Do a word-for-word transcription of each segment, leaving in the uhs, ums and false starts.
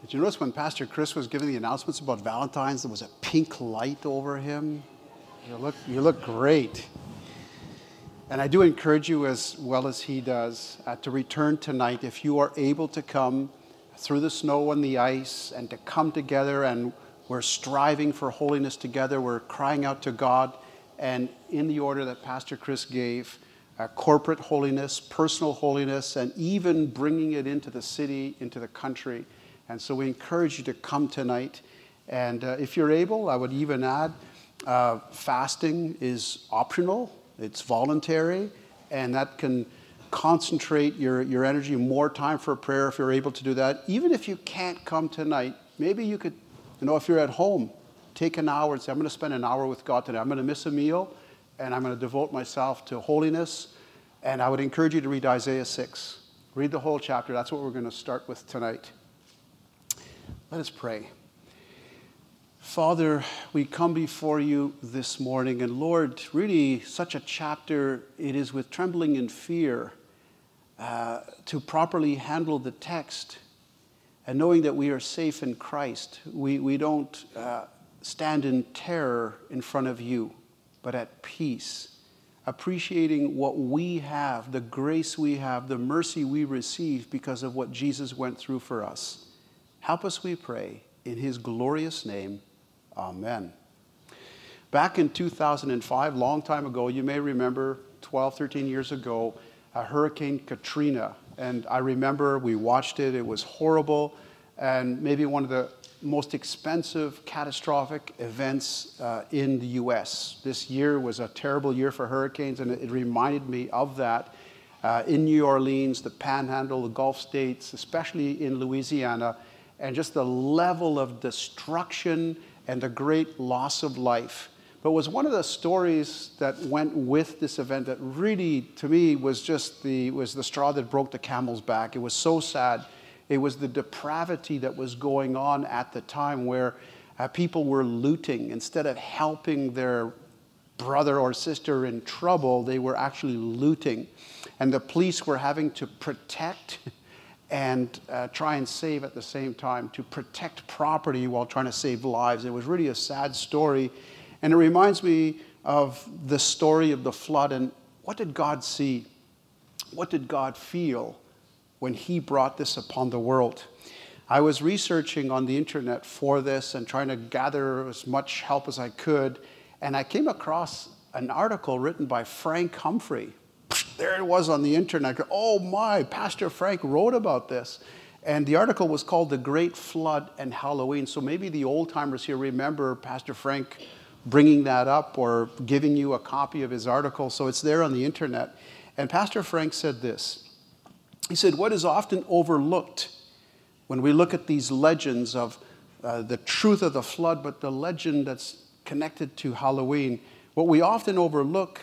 Did you notice when Pastor Chris was giving the announcements about Valentine's, there was a pink light over him? You look, you look great. And I do encourage you, as well as he does, uh, to return tonight if you are able to come through the snow and the ice and to come together, and we're striving for holiness together. We're crying out to God, and in the order that Pastor Chris gave, uh, corporate holiness, personal holiness, and even bringing it into the city, into the country. And so we encourage you to come tonight. And uh, if you're able, I would even add, uh, fasting is optional. It's voluntary, and that can concentrate your, your energy, more time for prayer if you're able to do that. Even if you can't come tonight, maybe you could, you know, if you're at home, take an hour and say, I'm going to spend an hour with God today. I'm going to miss a meal, and I'm going to devote myself to holiness. And I would encourage you to read Isaiah six. Read the whole chapter. That's what we're going to start with tonight. Let us pray. Father, we come before you this morning, and Lord, really such a chapter, it is with trembling and fear uh, to properly handle the text, and knowing that we are safe in Christ. We, we don't uh, stand in terror in front of you, but at peace, appreciating what we have, the grace we have, the mercy we receive because of what Jesus went through for us. Help us, we pray, in his glorious name. Amen. Back in two thousand five, long time ago, you may remember twelve, thirteen years ago, a Hurricane Katrina. And I remember we watched it. It was horrible, and maybe one of the most expensive, catastrophic events uh, in the U S. This year was a terrible year for hurricanes, and it, it reminded me of that. Uh, in New Orleans, the Panhandle, the Gulf States, especially in Louisiana, and just the level of destruction and the great loss of life. But it was one of the stories that went with this event that really, to me, was just the, was the straw that broke the camel's back. It was so sad. It was the depravity that was going on at the time, where uh, people were looting. Instead of helping their brother or sister in trouble, they were actually looting. And the police were having to protect and uh, try and save at the same time, to protect property while trying to save lives. It was really a sad story. And it reminds me of the story of the flood, and what did God see? What did God feel when he brought this upon the world? I was researching on the internet for this and trying to gather as much help as I could, and I came across an article written by Frank Humphrey. There it was on the internet. Oh my, Pastor Frank wrote about this. And the article was called The Great Flood and Halloween. So maybe the old timers here remember Pastor Frank bringing that up or giving you a copy of his article. So it's there on the internet. And Pastor Frank said this. He said, what is often overlooked when we look at these legends of uh, the truth of the flood, but the legend that's connected to Halloween, what we often overlook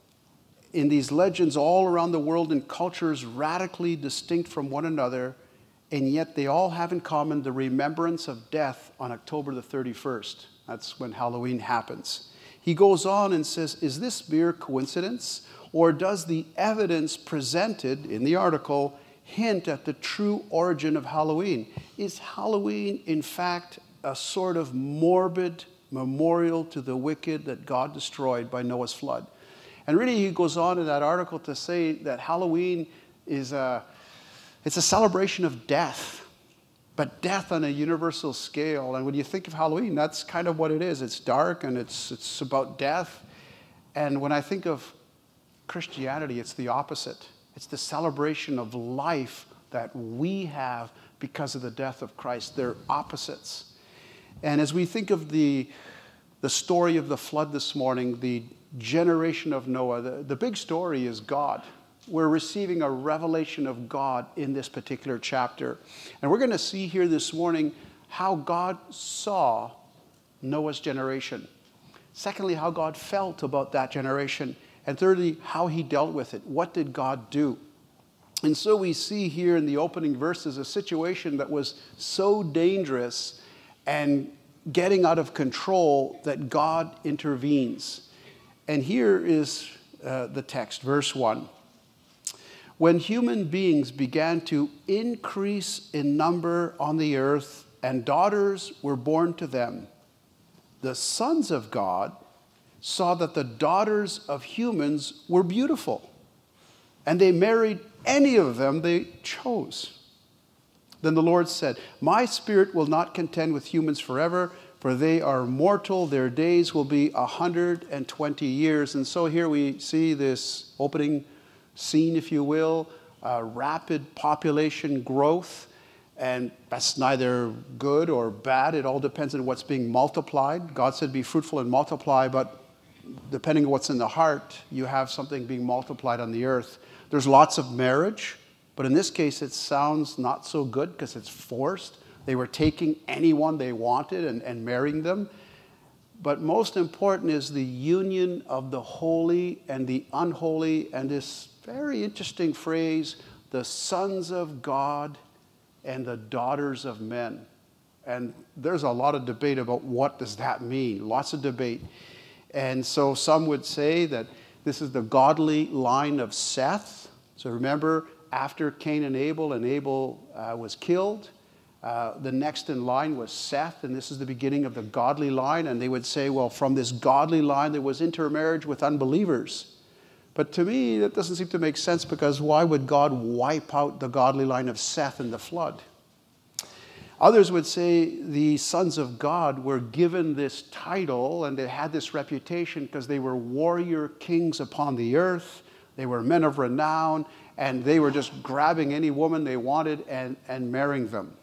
in these legends all around the world in cultures radically distinct from one another, and yet they all have in common the remembrance of death on October the thirty-first. That's when Halloween happens. He goes on and says, is this mere coincidence, or does the evidence presented in the article hint at the true origin of Halloween? Is Halloween, in fact, a sort of morbid memorial to the wicked that God destroyed by Noah's flood? And really, he goes on in that article to say that Halloween is a, it's a celebration of death, but death on a universal scale. And when you think of Halloween, that's kind of what it is. It's dark, and it's, it's about death. And when I think of Christianity, it's the opposite. It's the celebration of life that we have because of the death of Christ. They're opposites. And as we think of the, the story of the flood this morning, the generation of Noah, the, the big story is God. We're receiving a revelation of God in this particular chapter. And we're going to see here this morning how God saw Noah's generation. Secondly, how God felt about that generation. And thirdly, how he dealt with it. What did God do? And so we see here in the opening verses a situation that was so dangerous and getting out of control that God intervenes. And here is uh, the text, verse one. When human beings began to increase in number on the earth, and daughters were born to them. The sons of God saw that the daughters of humans were beautiful, and they married any of them they chose. Then the Lord said, my spirit will not contend with humans forever, for they are mortal. Their days will be one hundred twenty years. And so here we see this opening scene, if you will, uh, rapid population growth. And that's neither good or bad. It all depends on what's being multiplied. God said, be fruitful and multiply, but depending on what's in the heart, you have something being multiplied on the earth. There's lots of marriage, but in this case, it sounds not so good because it's forced. They were taking anyone they wanted and, and marrying them. But most important is the union of the holy and the unholy, and this very interesting phrase, the sons of God and the daughters of men. And there's a lot of debate about what does that mean, lots of debate. And so some would say that this is the godly line of Seth. So remember, after Cain and Abel, and Abel uh, was killed, uh, the next in line was Seth, and this is the beginning of the godly line. And they would say, well, from this godly line, there was intermarriage with unbelievers. But to me, that doesn't seem to make sense, because why would God wipe out the godly line of Seth in the flood? Others would say the sons of God were given this title and they had this reputation because they were warrior kings upon the earth. They were men of renown, and they were just grabbing any woman they wanted and, and marrying them.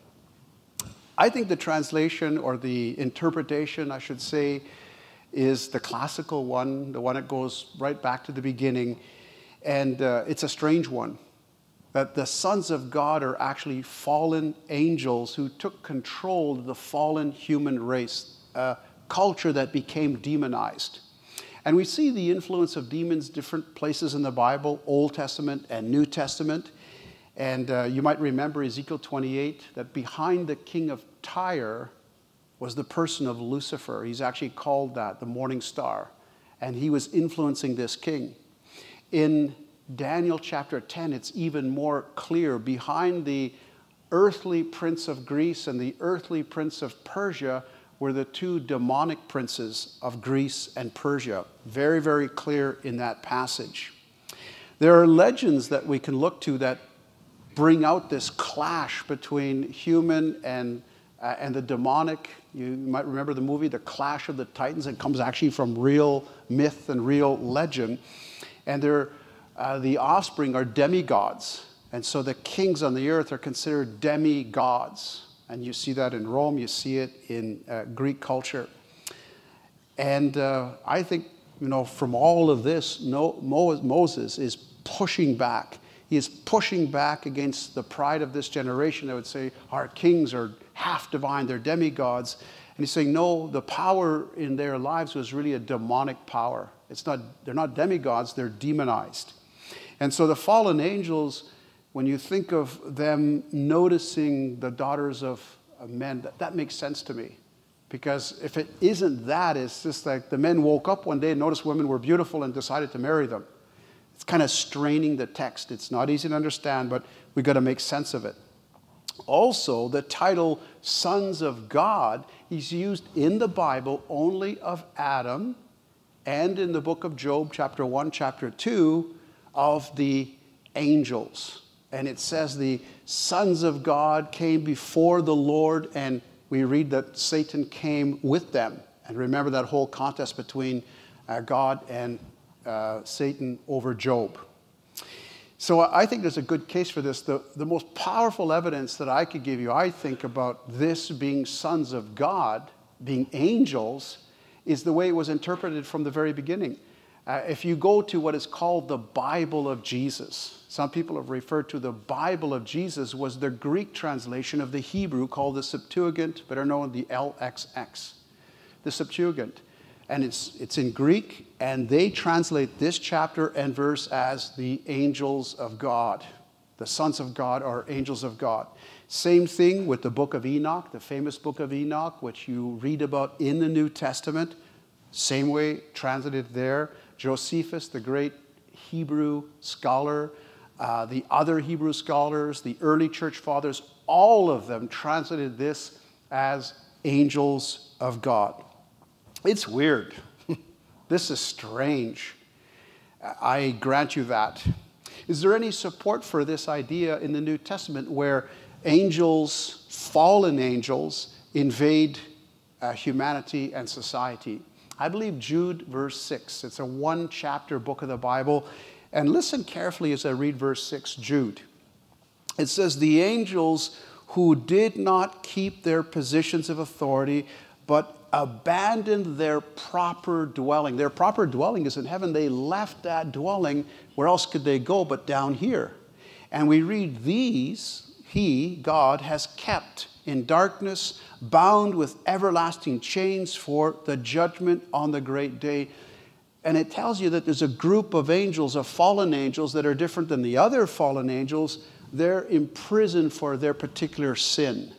I think the translation, or the interpretation, I should say, is the classical one, the one that goes right back to the beginning. And uh, it's a strange one, that the sons of God are actually fallen angels who took control of the fallen human race, a culture that became demonized. And we see the influence of demons different places in the Bible, Old Testament and New Testament. And uh, you might remember Ezekiel twenty-eight, that behind the king of Tyre was the person of Lucifer. He's actually called that, the morning star. And he was influencing this king. In Daniel chapter ten, it's even more clear. Behind the earthly prince of Greece and the earthly prince of Persia were the two demonic princes of Greece and Persia. Very, very clear in that passage. There are legends that we can look to that bring out this clash between human and, uh, and the demonic. You might remember the movie, The Clash of the Titans. It comes actually from real myth and real legend. And they're, uh, the offspring are demigods. And so the kings on the earth are considered demigods. And you see that in Rome, you see it in uh, Greek culture. And uh, I think, you know, from all of this, no, Mo Moses is pushing back. He is pushing back against the pride of this generation that would say, our kings are half divine, they're demigods. And he's saying, no, the power in their lives was really a demonic power. It's not, they're not demigods, they're demonized. And so the fallen angels, when you think of them noticing the daughters of men, that, that makes sense to me. Because if it isn't that, it's just like the men woke up one day and noticed women were beautiful and decided to marry them. It's kind of straining the text. It's not easy to understand, but we've got to make sense of it. Also, the title Sons of God is used in the Bible only of Adam, and in the book of Job, chapter one, chapter two, of the angels. And it says the sons of God came before the Lord, and we read that Satan came with them. And remember that whole contest between uh, God and uh, Satan over Job. So I think there's a good case for this. The, the most powerful evidence that I could give you, I think, about this being sons of God, being angels, is the way it was interpreted from the very beginning. Uh, if you go to what is called the Bible of Jesus, some people have referred to the Bible of Jesus was the Greek translation of the Hebrew called the Septuagint, better known as the L X X, the Septuagint. And it's, it's in Greek, and they translate this chapter and verse as the angels of God. The sons of God are angels of God. Same thing with the book of Enoch, the famous book of Enoch, which you read about in the New Testament. Same way translated there. Josephus, the great Hebrew scholar, uh, the other Hebrew scholars, the early church fathers, all of them translated this as angels of God. It's weird. This is strange. I grant you that. Is there any support for this idea in the New Testament where angels, fallen angels, invade uh, humanity and society? I believe Jude verse six. It's a one chapter book of the Bible. And listen carefully as I read verse six, Jude. It says, the angels who did not keep their positions of authority, but abandoned their proper dwelling. Their proper dwelling is in heaven. They left that dwelling. Where else could they go but down here? And we read, these, he, God, has kept in darkness, bound with everlasting chains for the judgment on the great day. And it tells you that there's a group of angels, of fallen angels, that are different than the other fallen angels. They're imprisoned for their particular sin.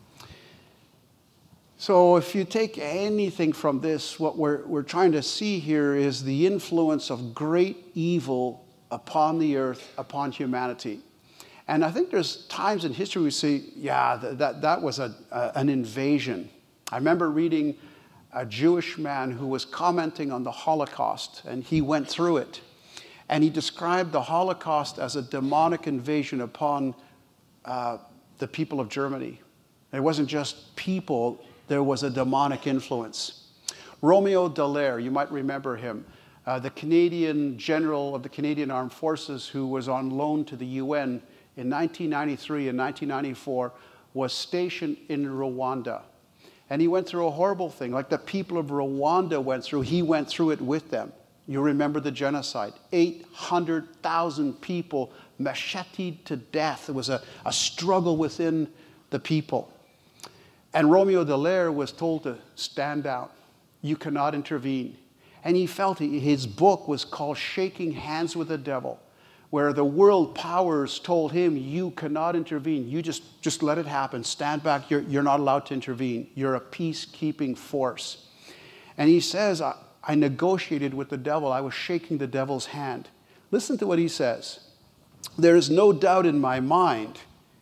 So if you take anything from this, what we're, we're trying to see here is the influence of great evil upon the earth, upon humanity. And I think there's times in history we say, yeah, that, that, that was a, a, an invasion. I remember reading a Jewish man who was commenting on the Holocaust, and he went through it. And he described the Holocaust as a demonic invasion upon uh, the people of Germany. It wasn't just people, there was a demonic influence. Romeo Dallaire, you might remember him, uh, the Canadian general of the Canadian Armed Forces who was on loan to the U N in nineteen ninety-three and nineteen ninety-four, was stationed in Rwanda. And he went through a horrible thing, like the people of Rwanda went through, he went through it with them. You remember the genocide. eight hundred thousand people macheted to death. It was a, a struggle within the people. And Romeo Dallaire was told to stand down. You cannot intervene. And he felt he, his book was called Shaking Hands with the Devil, where the world powers told him, you cannot intervene. You just, just let it happen. Stand back. You're, you're not allowed to intervene. You're a peacekeeping force. And he says, I, I negotiated with the devil. I was shaking the devil's hand. Listen to what he says. There is no doubt in my mind,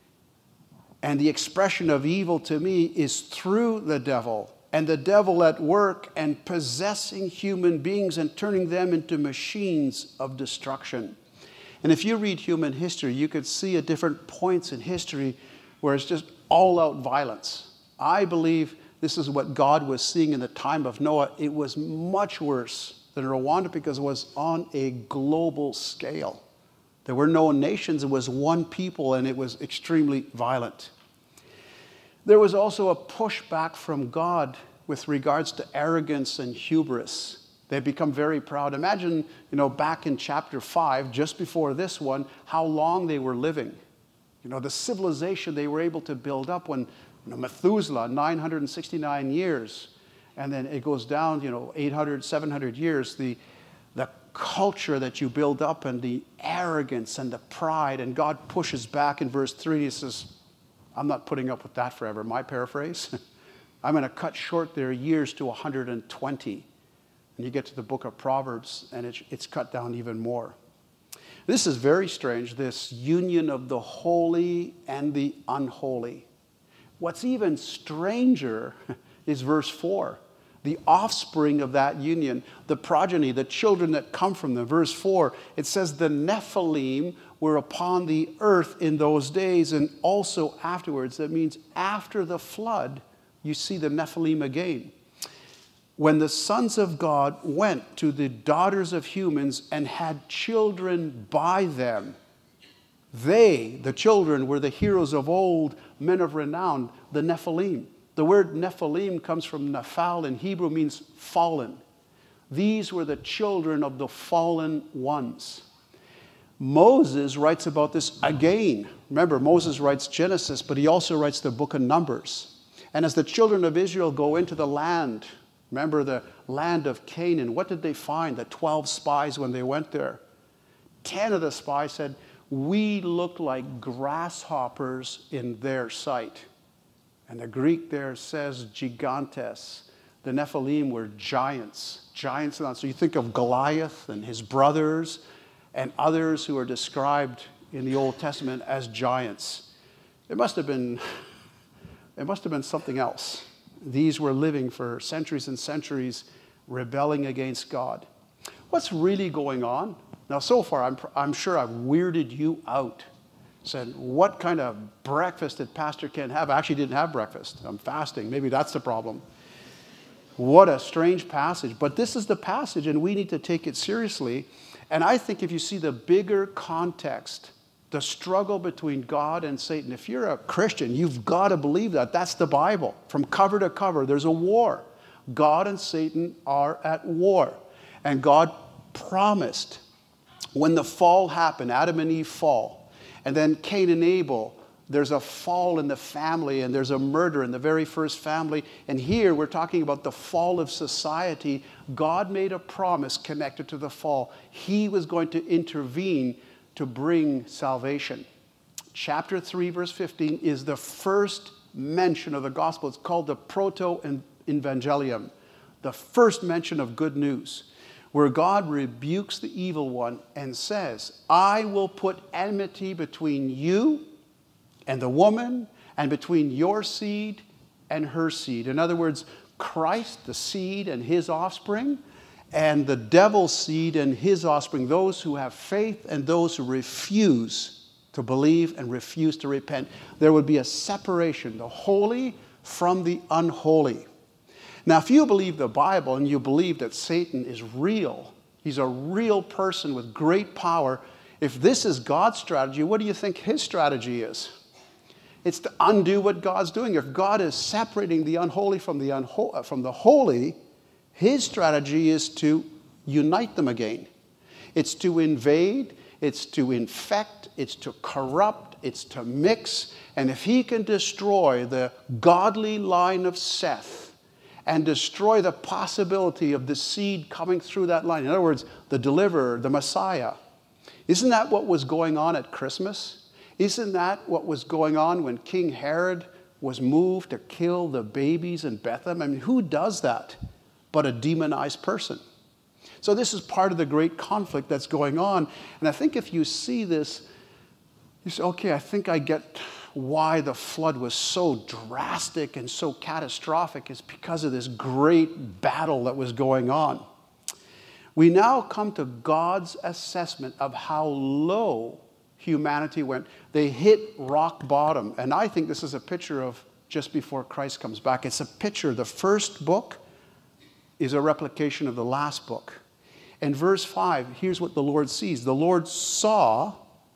and the expression of evil to me is through the devil, and the devil at work and possessing human beings and turning them into machines of destruction. And if you read human history, you could see at different points in history where it's just all-out violence. I believe this is what God was seeing in the time of Noah. It was much worse than Rwanda because it was on a global scale. There were no nations. It was one people, and it was extremely violent. There was also a pushback from God with regards to arrogance and hubris. They've become very proud. Imagine, you know, back in chapter five, just before this one, how long they were living. You know, the civilization they were able to build up when, you know, Methuselah, nine hundred sixty-nine years, and then it goes down, you know, eight hundred, seven hundred years, the, the culture that you build up and the arrogance and the pride, and God pushes back in verse three, he says, I'm not putting up with that forever. My paraphrase, I'm going to cut short their years to one hundred twenty. And you get to the book of Proverbs, and it's, it's cut down even more. This is very strange, this union of the holy and the unholy. What's even stranger is verse four. The offspring of that union, the progeny, the children that come from them. Verse four, it says, the Nephilim were upon the earth in those days and also afterwards. That means after the flood, you see the Nephilim again. When the sons of God went to the daughters of humans and had children by them, they, the children, were the heroes of old, men of renown, the Nephilim. The word Nephilim comes from Nephal in Hebrew, means fallen. These were the children of the fallen ones. Moses writes about this again. Remember, Moses writes Genesis, but he also writes the book of Numbers. And as the children of Israel go into the land, remember the land of Canaan, what did they find? The twelve spies when they went there. Ten of the spies said, we look like grasshoppers in their sight. And the Greek there says gigantes. The Nephilim were giants, giants. So you think of Goliath and his brothers and others who are described in the Old Testament as giants. It must have been It must have been something else. These were living for centuries and centuries, rebelling against God. What's really going on? Now, so far, I'm, I'm sure I've weirded you out. Said, what kind of breakfast did Pastor Ken have? I actually didn't have breakfast. I'm fasting. Maybe that's the problem. What a strange passage. But this is the passage, and we need to take it seriously. And I think if you see the bigger context, the struggle between God and Satan, if you're a Christian, you've got to believe that. That's the Bible. From cover to cover, there's a war. God and Satan are at war. And God promised when the fall happened, Adam and Eve fall, and then Cain and Abel, there's a fall in the family and there's a murder in the very first family. And here we're talking about the fall of society. God made a promise connected to the fall. He was going to intervene to bring salvation. Chapter three, verse fifteen is the first mention of the gospel. It's called the proto-evangelium, the first mention of good news, where God rebukes the evil one and says, I will put enmity between you and the woman, and between your seed and her seed. In other words, Christ, the seed, and his offspring, and the devil's seed and his offspring, those who have faith and those who refuse to believe and refuse to repent. There would be a separation, the holy from the unholy. Now, if you believe the Bible and you believe that Satan is real, he's a real person with great power, if this is God's strategy, what do you think his strategy is? It's to undo what God's doing. If God is separating the unholy from the, unho- from the holy, his strategy is to unite them again. It's to invade, it's to infect, it's to corrupt, it's to mix. And if he can destroy the godly line of Seth and destroy the possibility of the seed coming through that line, in other words, the deliverer, the Messiah, isn't that what was going on at Christmas? Isn't that what was going on when King Herod was moved to kill the babies in Bethlehem? I mean, who does that but a demonized person? So this is part of the great conflict that's going on. And I think if you see this, you say, okay, I think I get why the flood was so drastic and so catastrophic. It's because of this great battle that was going on. We now come to God's assessment of how low humanity went. They hit rock bottom. And I think this is a picture of just before Christ comes back. It's a picture. The first book is a replication of the last book. In verse five, here's what the Lord sees. The Lord saw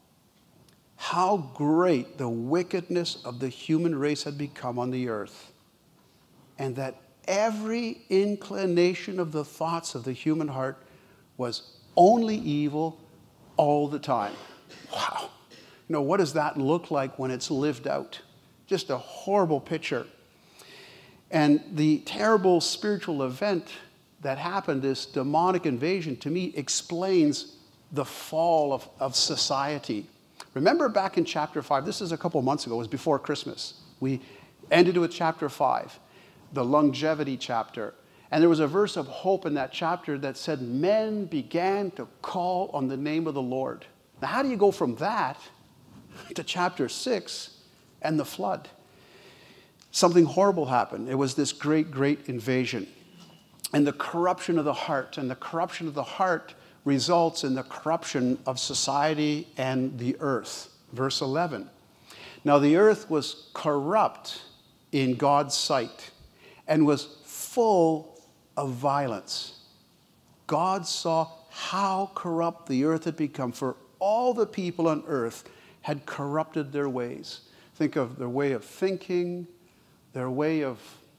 how great the wickedness of the human race had become on the earth, and that every inclination of the thoughts of the human heart was only evil all the time. Wow. You know, what does that look like when it's lived out? Just a horrible picture. And the terrible spiritual event that happened, this demonic invasion, to me explains the fall of, of society. Remember back in chapter five, this is a couple months ago, it was before Christmas. We ended with chapter five, the longevity chapter. And there was a verse of hope in that chapter that said, men began to call on the name of the Lord. Now, how do you go from that to chapter six and the flood? Something horrible happened. It was this great, great invasion. And the corruption of the heart. And the corruption of the heart results in the corruption of society and the earth. Verse eleven. Now, the earth was corrupt in God's sight and was full of violence. God saw how corrupt the earth had become, for all the people on earth had corrupted their ways. Think of their way of thinking, their way of,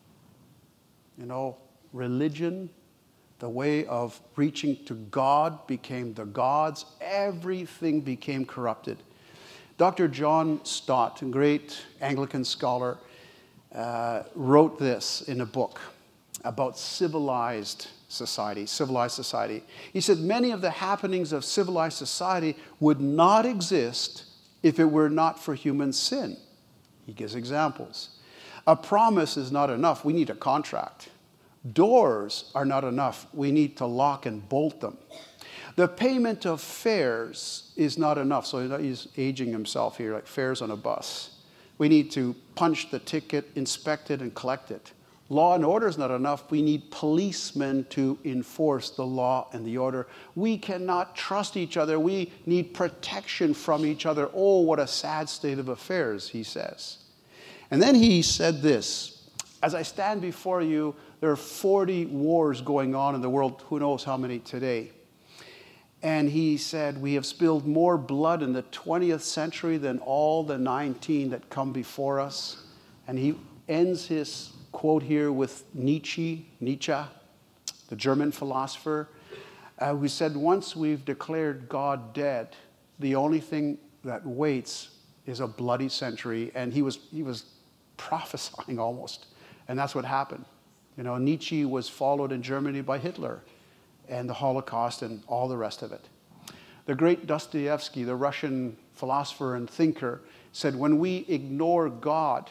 you know, religion, the way of reaching to God became the gods. Everything became corrupted. Doctor John Stott, a great Anglican scholar, uh, wrote this in a book about civilized society, civilized society. He said, many of the happenings of civilized society would not exist if it were not for human sin. He gives examples. A promise is not enough. We need a contract. Doors are not enough. We need to lock and bolt them. The payment of fares is not enough. So he's aging himself here, like fares on a bus. We need to punch the ticket, inspect it, and collect it. Law and order is not enough. We need policemen to enforce the law and the order. We cannot trust each other. We need protection from each other. Oh, what a sad state of affairs, he says. And then he said this, as I stand before you, there are forty wars going on in the world, who knows how many today. And he said, we have spilled more blood in the twentieth century than all the nineteen that come before us. And he ends his quote here with Nietzsche, Nietzsche, the German philosopher, uh, who said, once we've declared God dead, the only thing that waits is a bloody century. And he was, he was prophesying almost. And that's what happened. You know, Nietzsche was followed in Germany by Hitler and the Holocaust and all the rest of it. The great Dostoevsky, the Russian philosopher and thinker, said, when we ignore God,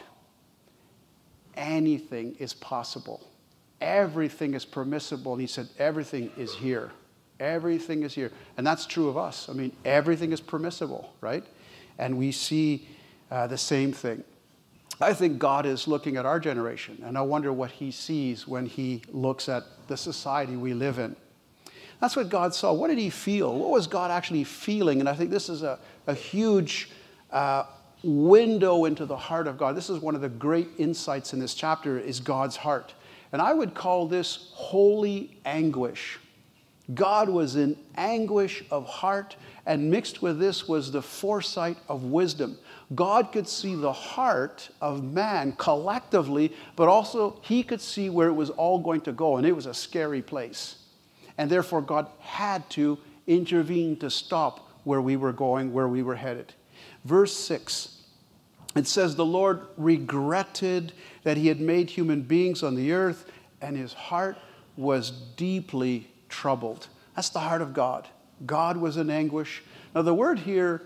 anything is possible. Everything is permissible. And he said, everything is here. Everything is here. And that's true of us. I mean, everything is permissible, right? And we see uh, the same thing. I think God is looking at our generation, and I wonder what he sees when he looks at the society we live in. That's what God saw. What did he feel? What was God actually feeling? And I think this is a, a huge uh, window into the heart of God. This is one of the great insights in this chapter, is God's heart. And I would call this holy anguish. God was in anguish of heart, and mixed with this was the foresight of wisdom. God could see the heart of man collectively, but also he could see where it was all going to go, and it was a scary place. And therefore God had to intervene to stop where we were going, where we were headed. Verse six, it says, the Lord regretted that he had made human beings on the earth, and his heart was deeply troubled. That's the heart of God. God was in anguish. Now the word here,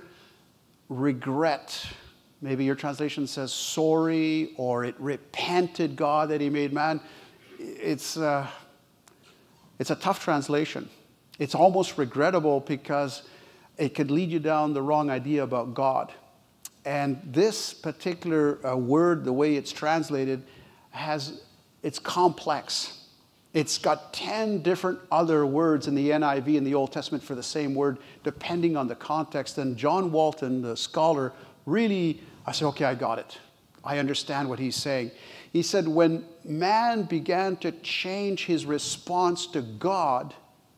regret, maybe your translation says sorry, or it repented God that he made man. It's, uh, it's a tough translation. It's almost regrettable because it could lead you down the wrong idea about God. And this particular uh, word, the way it's translated, has, it's complex. It's got ten different other words in the N I V in the Old Testament for the same word, depending on the context. And John Walton, the scholar, really, I said, okay, I got it. I understand what he's saying. He said, when man began to change his response to God,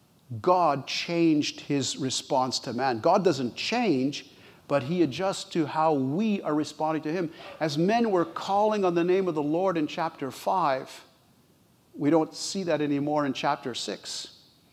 God changed his response to man. God doesn't change, but he adjusts to how we are responding to him. As men were calling on the name of the Lord in chapter five, we don't see that anymore in chapter six.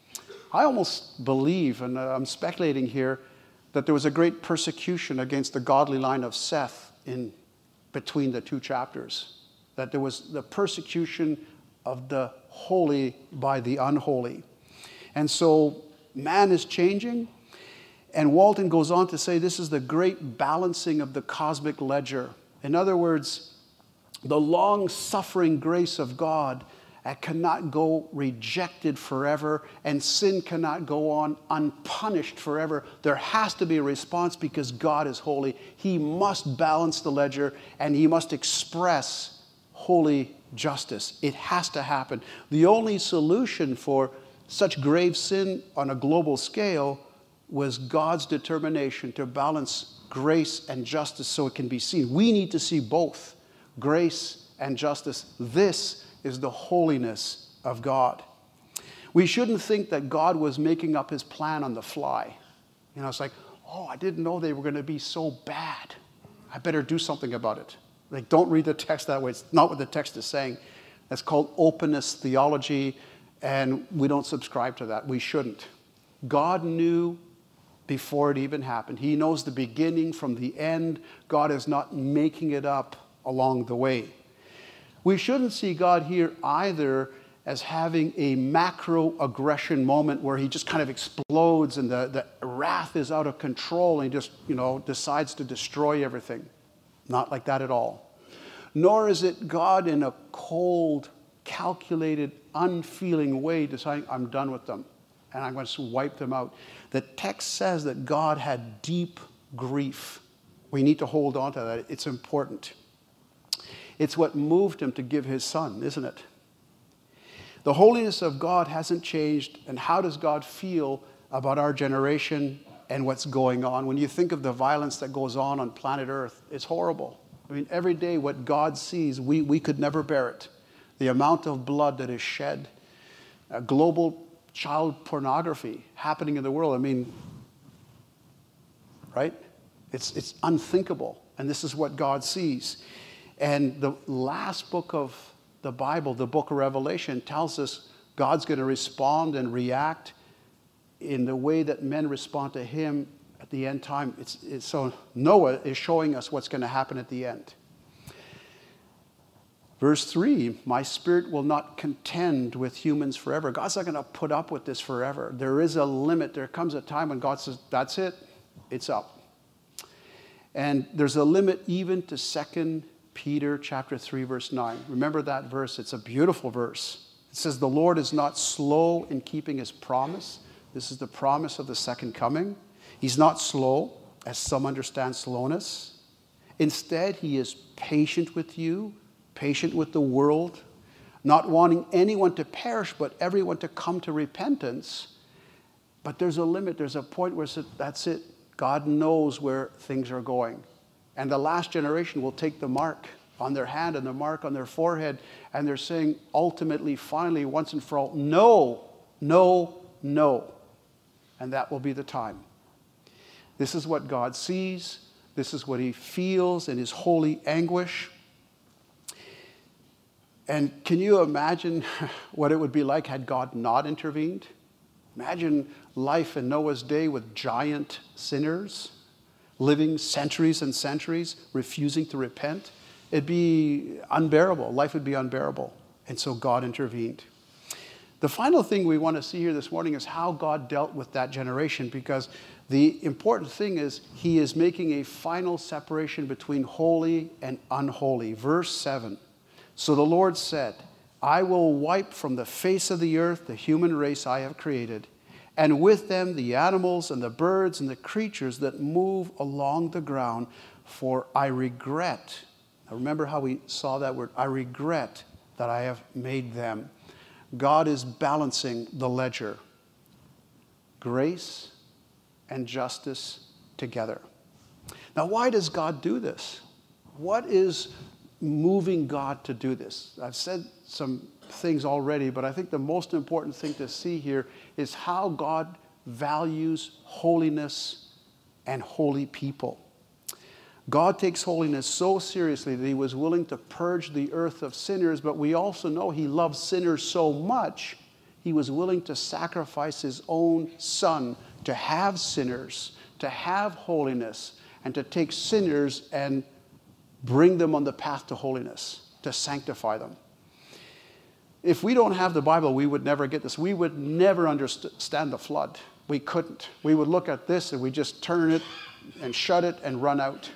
I almost believe, and I'm speculating here, that there was a great persecution against the godly line of Seth in between the two chapters. That there was the persecution of the holy by the unholy. And so man is changing. And Walton goes on to say this is the great balancing of the cosmic ledger. In other words, the long-suffering grace of God It cannot go rejected forever, and sin cannot go on unpunished forever. There has to be a response because God is holy. He must balance the ledger, and he must express holy justice. It has to happen. The only solution for such grave sin on a global scale was God's determination to balance grace and justice so it can be seen. We need to see both grace and justice. This is the holiness of God. We shouldn't think that God was making up his plan on the fly. You know, it's like, oh, I didn't know they were going to be so bad. I better do something about it. Like, don't read the text that way. It's not what the text is saying. That's called openness theology, and we don't subscribe to that. We shouldn't. God knew before it even happened. He knows the beginning from the end. God is not making it up along the way. We shouldn't see God here either as having a macro aggression moment where he just kind of explodes and the, the wrath is out of control and he just, you know, decides to destroy everything. Not like that at all. Nor is it God in a cold, calculated, unfeeling way deciding, I'm done with them and I'm going to wipe them out. The text says that God had deep grief. We need to hold on to that. It's important. It's what moved him to give his son, isn't it? The holiness of God hasn't changed, and how does God feel about our generation and what's going on? When you think of the violence that goes on on planet Earth, it's horrible. I mean, every day what God sees, we, we could never bear it. The amount of blood that is shed, uh, global child pornography happening in the world. I mean, right? It's, it's unthinkable, and this is what God sees. And the last book of the Bible, the book of Revelation, tells us God's going to respond and react in the way that men respond to him at the end time. It's, it's, so Noah is showing us what's going to happen at the end. Verse three, my spirit will not contend with humans forever. God's not going to put up with this forever. There is a limit. There comes a time when God says, that's it, it's up. And there's a limit even to Second Peter chapter three, verse nine. Remember that verse. It's a beautiful verse. It says, the Lord is not slow in keeping his promise. This is the promise of the second coming. He's not slow, as some understand slowness. Instead, he is patient with you, patient with the world, not wanting anyone to perish, but everyone to come to repentance. But there's a limit. There's a point where that's it. God knows where things are going. And the last generation will take the mark on their hand and the mark on their forehead, and they're saying ultimately, finally, once and for all, no, no, no. And that will be the time. This is what God sees. This is what he feels in his holy anguish. And can you imagine what it would be like had God not intervened? Imagine life in Noah's day with giant sinners living centuries and centuries, refusing to repent. It'd be unbearable. Life would be unbearable. And so God intervened. The final thing we want to see here this morning is how God dealt with that generation, because the important thing is he is making a final separation between holy and unholy. Verse seven. So the Lord said, I will wipe from the face of the earth the human race I have created, and with them the animals and the birds and the creatures that move along the ground, for I regret. Now remember how we saw that word, I regret that I have made them. God is balancing the ledger, grace and justice together. Now, why does God do this? What is moving God to do this? I've said some things already, but I think the most important thing to see here is how God values holiness and holy people. God takes holiness so seriously that he was willing to purge the earth of sinners, but we also know he loves sinners so much, he was willing to sacrifice his own son to have sinners, to have holiness, and to take sinners and bring them on the path to holiness, to sanctify them. If we don't have the Bible, we would never get this. We would never understand the flood. We couldn't. We would look at this and we just turn it and shut it and run out.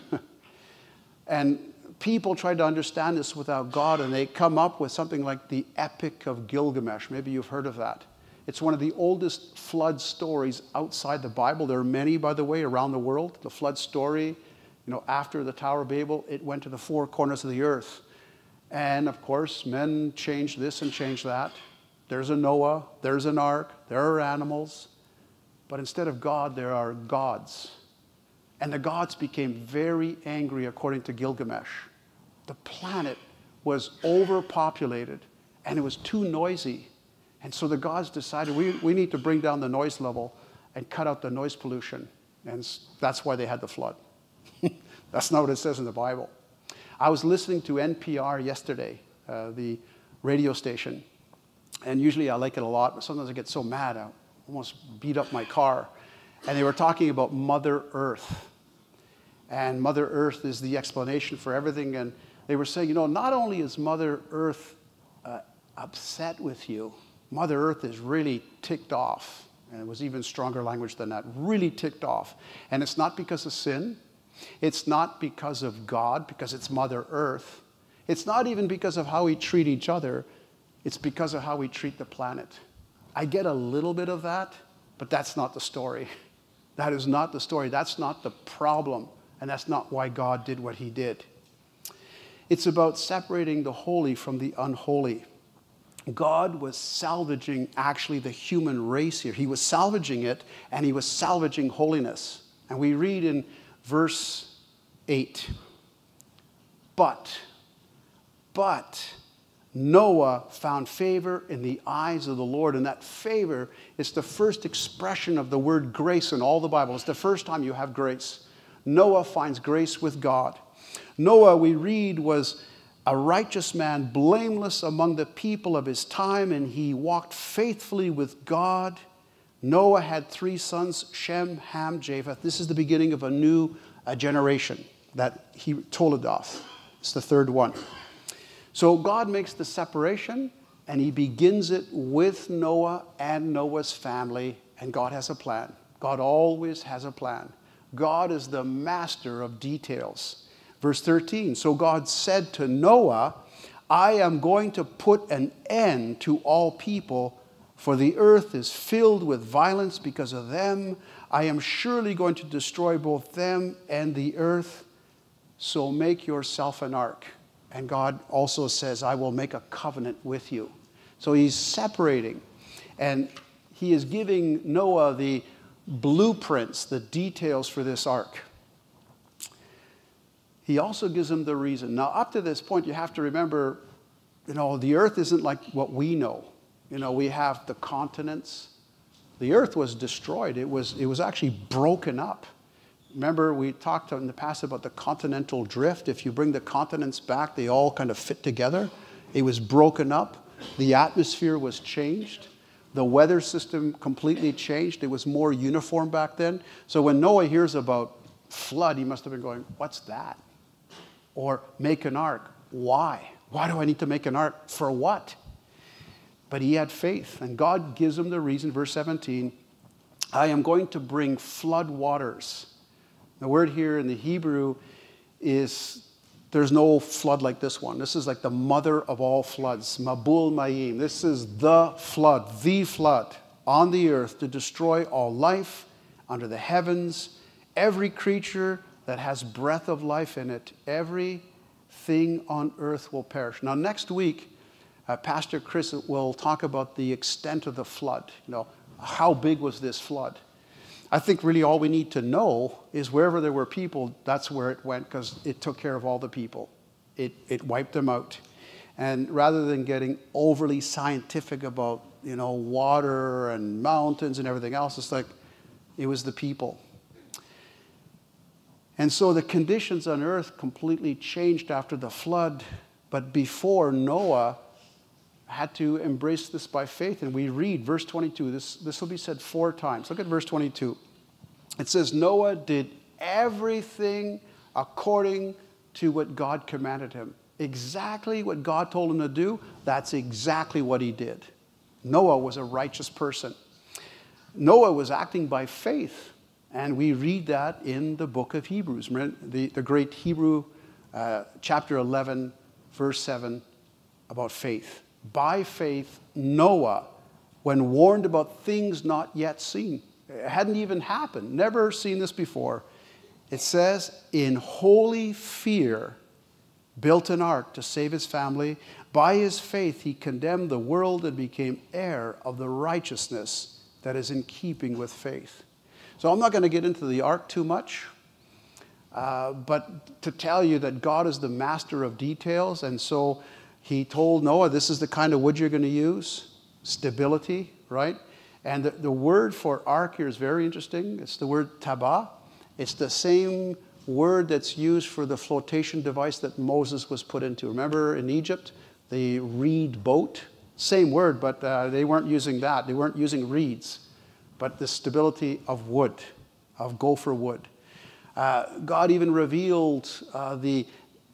And people try to understand this without God, and they come up with something like the Epic of Gilgamesh. Maybe you've heard of that. It's one of the oldest flood stories outside the Bible. There are many, by the way, around the world. The flood story, you know, after the Tower of Babel, it went to the four corners of the earth. And of course, men changed this and changed that. There's a Noah, there's an ark, there are animals. But instead of God, there are gods. And the gods became very angry, according to Gilgamesh. The planet was overpopulated, and it was too noisy. And so the gods decided, we, we need to bring down the noise level and cut out the noise pollution. And that's why they had the flood. That's not what it says in the Bible. I was listening to N P R yesterday, uh, the radio station. And usually I like it a lot, but sometimes I get so mad, I almost beat up my car. And they were talking about Mother Earth. And Mother Earth is the explanation for everything. And they were saying, you know, not only is Mother Earth uh, upset with you, Mother Earth is really ticked off. And it was even stronger language than that, really ticked off. And it's not because of sin. It's not because of God, because it's Mother Earth. It's not even because of how we treat each other. It's because of how we treat the planet. I get a little bit of that, but that's not the story. That is not the story. That's not the problem. And that's not why God did what he did. It's about separating the holy from the unholy. God was salvaging actually the human race here. He was salvaging it, and he was salvaging holiness. And we read in verse eight, but, but Noah found favor in the eyes of the Lord. And that favor is the first expression of the word grace in all the Bible. It's the first time you have grace. Noah finds grace with God. Noah, we read, was a righteous man, blameless among the people of his time, and he walked faithfully with God. Noah had three sons, Shem, Ham, Japheth. This is the beginning of a new a generation that he told of. It's the third one. So God makes the separation, and he begins it with Noah and Noah's family, and God has a plan. God always has a plan. God is the master of details. Verse thirteen, so God said to Noah, I am going to put an end to all people, for the earth is filled with violence because of them. I am surely going to destroy both them and the earth, so make yourself an ark. And God also says, I will make a covenant with you. So he's separating, and he is giving Noah the blueprints, the details for this ark. He also gives him the reason. Now, up to this point, you have to remember, you know, the earth isn't like what we know. You know, we have the continents. The earth was destroyed. It was, it was actually broken up. Remember, we talked in the past about the continental drift. If you bring the continents back, they all kind of fit together. It was broken up. The atmosphere was changed. The weather system completely changed. It was more uniform back then. So when Noah hears about flood, he must have been going, what's that? Or make an ark. Why? Why do I need to make an ark? For what? But he had faith, and God gives him the reason. Verse seventeen, I am going to bring flood waters. The word here in the Hebrew is, there's no flood like this one. This is like the mother of all floods. Mabul Mayim. This is the flood, the flood on the earth to destroy all life under the heavens. Every creature that has breath of life in it, everything on earth will perish. Now, next week, uh, Pastor Chris will talk about the extent of the flood. You know, how big was this flood? I think really all we need to know is wherever there were people, that's where it went, because it took care of all the people. It, it wiped them out. And rather than getting overly scientific about, you know, water and mountains and everything else, it's like it was the people. And so the conditions on earth completely changed after the flood. But before, Noah had to embrace this by faith. And we read verse twenty-two. This, this will be said four times. Look at verse twenty-two. It says, Noah did everything according to what God commanded him. Exactly what God told him to do, that's exactly what he did. Noah was a righteous person. Noah was acting by faith. And we read that in the book of Hebrews. The, the great Hebrew uh, chapter eleven, verse seven, about faith. By faith, Noah, when warned about things not yet seen, it hadn't even happened, never seen this before. It says, in holy fear, built an ark to save his family. By his faith, he condemned the world and became heir of the righteousness that is in keeping with faith. So I'm not going to get into the ark too much, uh, but to tell you that God is the master of details. And so he told Noah, this is the kind of wood you're going to use. Stability, right? And the, the word for ark here is very interesting. It's the word tabah. It's the same word that's used for the flotation device that Moses was put into. Remember in Egypt, the reed boat? Same word, but uh, they weren't using that. They weren't using reeds. But the stability of wood, of gopher wood. Uh, God even revealed uh, the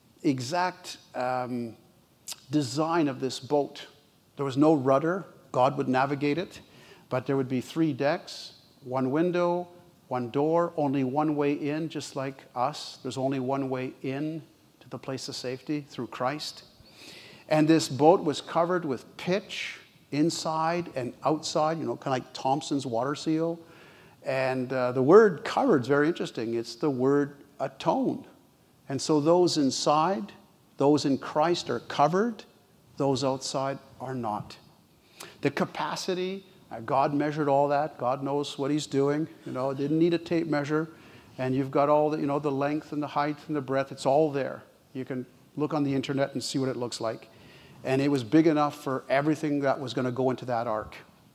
exact um, design of this boat. There was no rudder. God would navigate it. But there would be three decks, one window, one door, only one way in, just like us. There's only one way in to the place of safety through Christ. And this boat was covered with pitch, inside and outside, you know, kind of like Thompson's water seal. And uh, the word covered is very interesting. It's the word atone. And so those inside Those in Christ are covered. Those outside are not. The capacity, uh, God measured all that. God knows what he's doing. You know, didn't need a tape measure. And you've got all the, you know, the length and the height and the breadth. It's all there. You can look on the internet and see what it looks like. And it was big enough for everything that was going to go into that ark.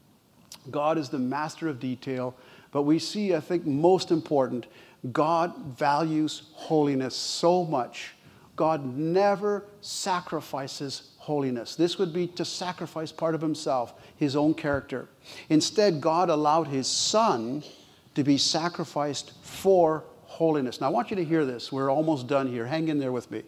God is the master of detail. But we see, I think, most important, God values holiness so much. God never sacrifices holiness. This would be to sacrifice part of himself, his own character. Instead, God allowed his Son to be sacrificed for holiness. Now, I want you to hear this. We're almost done here. Hang in there with me.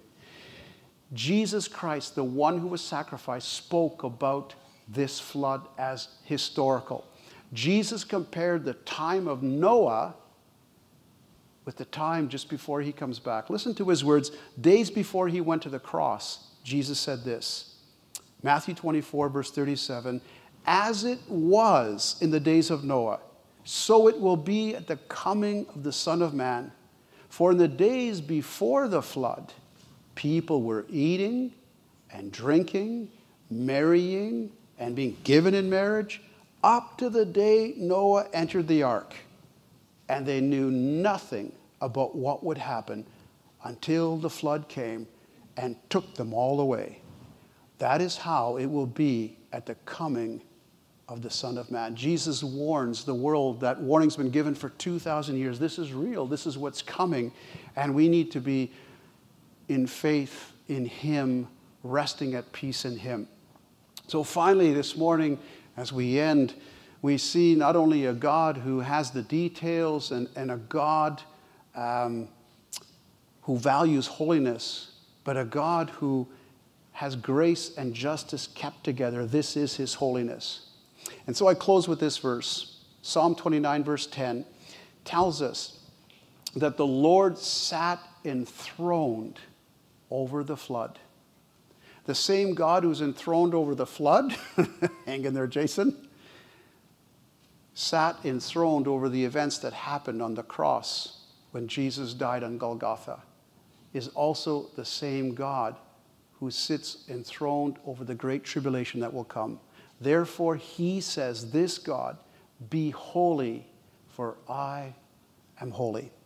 Jesus Christ, the one who was sacrificed, spoke about this flood as historical. Jesus compared the time of Noah with the time just before he comes back. Listen to his words. Days before he went to the cross, Jesus said this. Matthew twenty-four, verse thirty-seven, as it was in the days of Noah, so it will be at the coming of the Son of Man. For in the days before the flood, people were eating and drinking, marrying, and being given in marriage, up to the day Noah entered the ark. And they knew nothing about what would happen until the flood came and took them all away. That is how it will be at the coming of the Son of Man. Jesus warns the world. That warning's been given for two thousand years. This is real. This is what's coming. And we need to be in faith in him, resting at peace in him. So finally this morning, as we end, we see not only a God who has the details and, and a God um, who values holiness, but a God who has grace and justice kept together. This is his holiness. And so I close with this verse. Psalm twenty-nine, verse ten, tells us that the Lord sat enthroned over the flood. The same God who's enthroned over the flood, hang in there, Jason, sat enthroned over the events that happened on the cross when Jesus died on Golgotha, is also the same God who sits enthroned over the great tribulation that will come. Therefore, he says, this God, be holy, for I am holy.